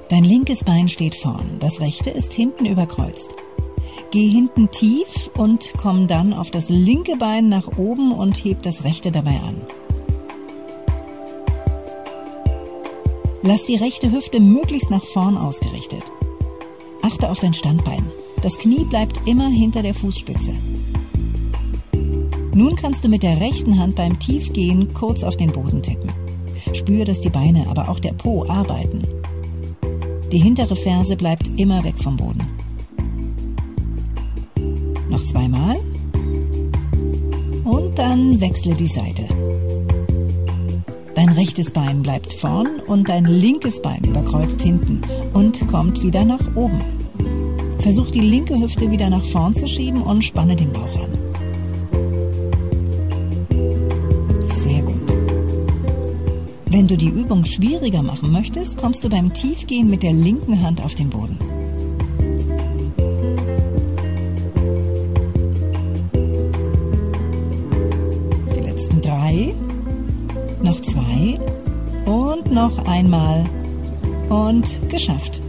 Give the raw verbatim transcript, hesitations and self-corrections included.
Dein linkes Bein steht vorn, das rechte ist hinten überkreuzt. Geh hinten tief und komm dann auf das linke Bein nach oben und heb das rechte dabei an. Lass die rechte Hüfte möglichst nach vorn ausgerichtet. Achte auf dein Standbein. Das Knie bleibt immer hinter der Fußspitze. Nun kannst du mit der rechten Hand beim Tiefgehen kurz auf den Boden tippen. Spür, dass die Beine, aber auch der Po arbeiten. Die hintere Ferse bleibt immer weg vom Boden. Noch zweimal. Und dann wechsle die Seite. Dein rechtes Bein bleibt vorn und dein linkes Bein überkreuzt hinten und kommt wieder nach oben. Versuch die linke Hüfte wieder nach vorn zu schieben und spanne den Bauch an. Sehr gut. Wenn du die Übung schwieriger machen möchtest, kommst du beim Tiefgehen mit der linken Hand auf den Boden. Die letzten drei. Noch zwei. Und noch einmal. Und geschafft.